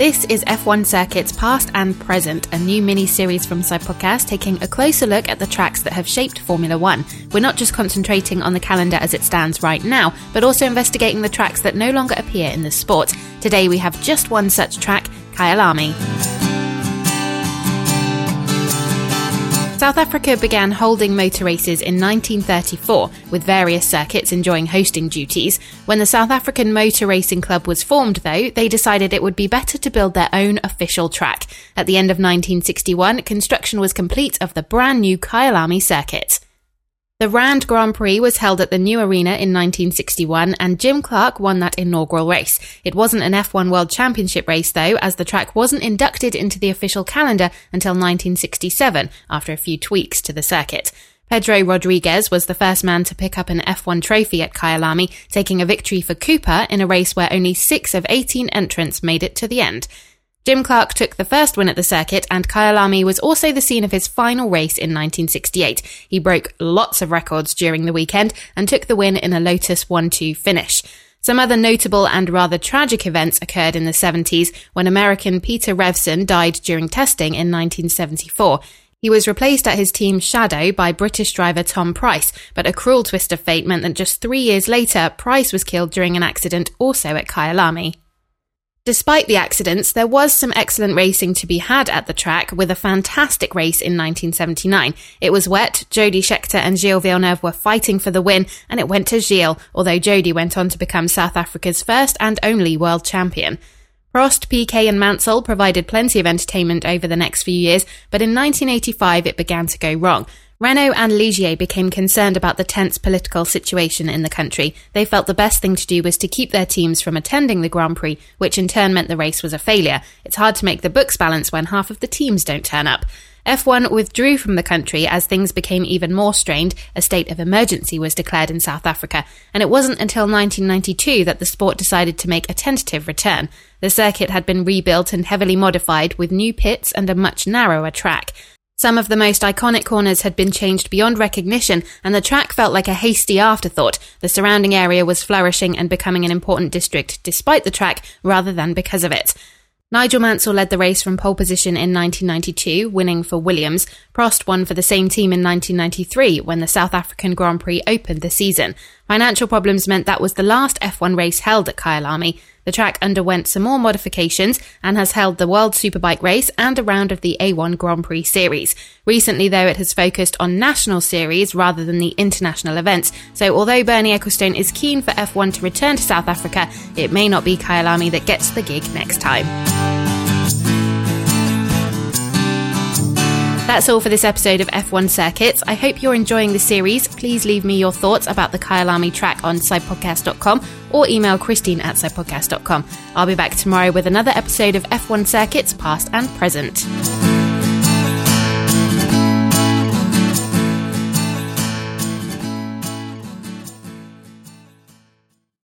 This is F1 Circuits Past and Present, a new mini-series from Cypodcast taking a closer look at the tracks that have shaped Formula One. We're not just concentrating on the calendar as it stands right now, but also investigating the tracks that no longer appear in the sport. Today we have just one such track, Kyalami. South Africa began holding motor races in 1934, with various circuits enjoying hosting duties. When the South African Motor Racing Club was formed, though, they decided it would be better to build their own official track. At the end of 1961, construction was complete of the brand new Kyalami circuit. The Rand Grand Prix was held at the new arena in 1961 and Jim Clark won that inaugural race. It wasn't an F1 World Championship race though, as the track wasn't inducted into the official calendar until 1967 after a few tweaks to the circuit. Pedro Rodriguez was the first man to pick up an F1 trophy at Kyalami, taking a victory for Cooper in a race where only 6 of 18 entrants made it to the end. Jim Clark took the first win at the circuit, and Kyalami was also the scene of his final race in 1968. He broke lots of records during the weekend and took the win in a Lotus 1-2 finish. Some other notable and rather tragic events occurred in the 70s when American Peter Revson died during testing in 1974. He was replaced at his team's shadow by British driver Tom Price, but a cruel twist of fate meant that just 3 years later, Price was killed during an accident also at Kyalami. Despite the accidents, there was some excellent racing to be had at the track, with a fantastic race in 1979. It was wet, Jody Scheckter and Gilles Villeneuve were fighting for the win, and it went to Gilles, although Jody went on to become South Africa's first and only world champion. Prost, Piquet and Mansell provided plenty of entertainment over the next few years, but in 1985 it began to go wrong. Renault and Ligier became concerned about the tense political situation in the country. They felt the best thing to do was to keep their teams from attending the Grand Prix, which in turn meant the race was a failure. It's hard to make the books balance when half of the teams don't turn up. F1 withdrew from the country as things became even more strained. A state of emergency was declared in South Africa, and it wasn't until 1992 that the sport decided to make a tentative return. The circuit had been rebuilt and heavily modified with new pits and a much narrower track. Some of the most iconic corners had been changed beyond recognition, and the track felt like a hasty afterthought. The surrounding area was flourishing and becoming an important district despite the track rather than because of it. Nigel Mansell led the race from pole position in 1992, winning for Williams. Prost won for the same team in 1993 when the South African Grand Prix opened the season. Financial problems meant that was the last F1 race held at Kyalami. The track underwent some more modifications and has held the World Superbike race and a round of the A1 Grand Prix series. Recently, though, it has focused on national series rather than the international events. So although Bernie Ecclestone is keen for F1 to return to South Africa, it may not be Kyalami that gets the gig next time. That's all for this episode of F1 Circuits. I hope you're enjoying the series. Please leave me your thoughts about the Kyalami track on cypodcast.com or email Christine@cypodcast.com. I'll be back tomorrow with another episode of F1 Circuits Past and Present.